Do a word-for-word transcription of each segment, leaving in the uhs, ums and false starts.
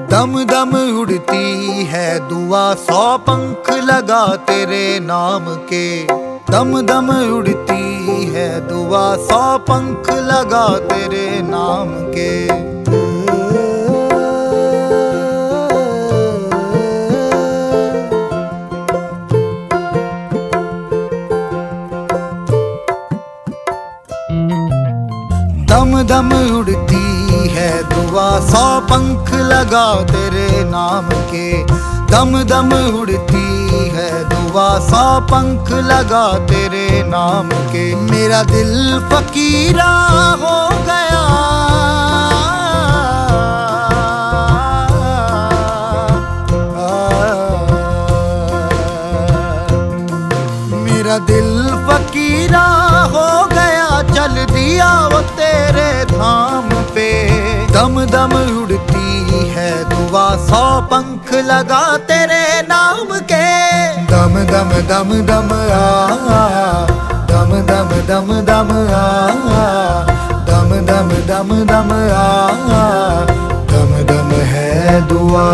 दम दम उड़ती है दुआ, सौ पंख लगा तेरे नाम के। दम दम उड़ती है दुआ, सौ पंख लगा तेरे नाम के। दम दम उड़ती है दुआ, सौ पंख लगा तेरे नाम के। दम दम उड़ती है दुआ, सौ पंख लगा तेरे नाम के। मेरा दिल फकीरा हो गया, मेरा दिल फकीरा हो गया, चल दिया वो तेरे धाम पे। दम दम उड़ती है दुआ, सौ पंख लगा तेरे नाम के। दम दम दम दम आ, दम दम दम दम आ, दम दम दम दम आ, दम दम है दुआ।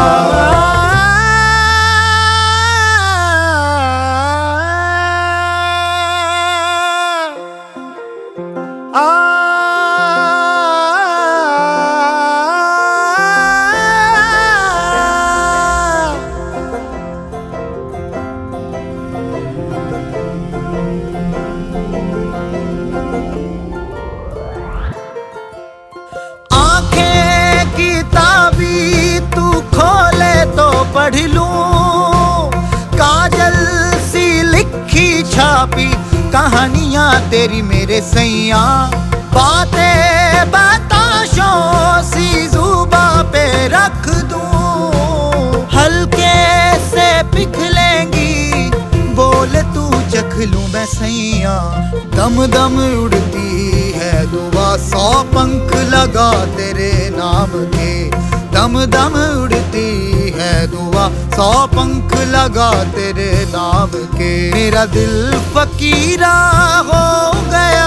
आंखें की ताबी तू खोले तो पढ़ लूं, काजल सी लिखी छापी कहानियां तेरी मेरे सैया। बातें बताशों सी जुबा पे रख दूं, हल्के से पिघलेंगी बोल तू चख लूं मैं सैया। दम दम उड़ती है दुआ, सौ पंख लगा तेरे नाम के। दम दम उड़ती है दुआ, सौ पंख लगा तेरे नाम के। मेरा दिल फकीरा हो गया,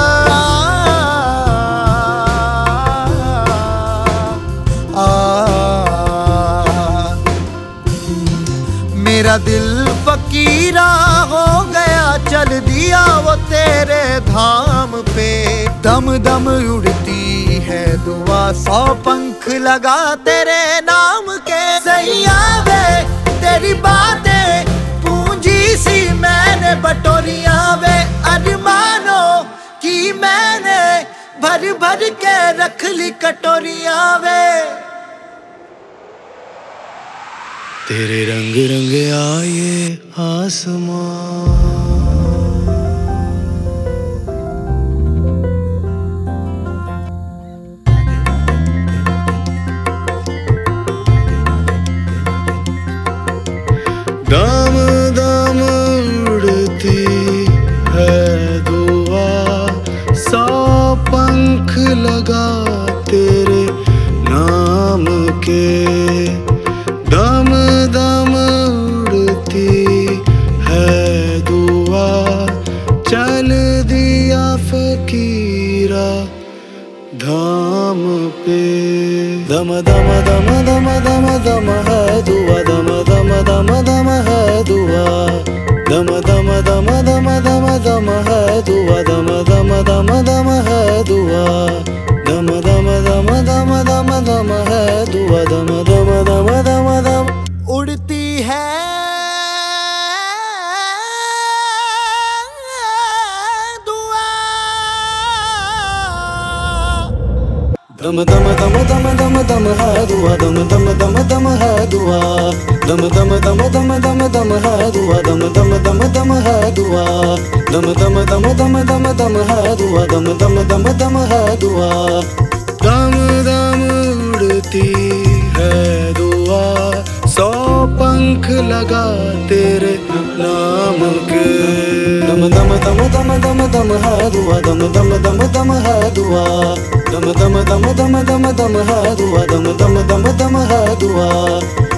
आ, मेरा दिल फकीरा हो गया, चल दिया वो तेरे धाम पे। दम दम उड़ती है दुआ, सौ पंख लगा तेरे नाम के। सैया वे तेरी बातें पूंजी सी मैंने बटोरिया वे, अरमानों की मैंने भर भर के रख ली कटोरिया वे। तेरे रंग रंग आए आसमां, दम दम उड़ती है दुआ, सौ पंख लगा तेरे नाम के। दम दम उड़ती है दुआ, चल दिया फकीरा धाम पे। दम दम दम दम दम दम है दुआ, दम दम दम दम है दुआ। दम दम दम दम दम दम है दुआ, दम दम दम दम है दुआ। दम दम दम दम दम दम है दुआ, दम दम दम दम दम उड़ती है दुआ। दम दम दम दम दम दम है दुआ, दम दम दम दम है दुआ। दम दम दम दम दम दम है दुआ, दम दम दम दम है दुआ। दम दम दम दम दम दम है दुआ, दम दम दम दम है दुआ। दम दम उड़ती है दुआ, सौ पंख लगा तेरे नाम के। दम दम दम दम दम दम है दुआ, दम दम दम दम है दुआ। दम दम दम दम दम दम है दुआ, दम दम दम दम है दुआ।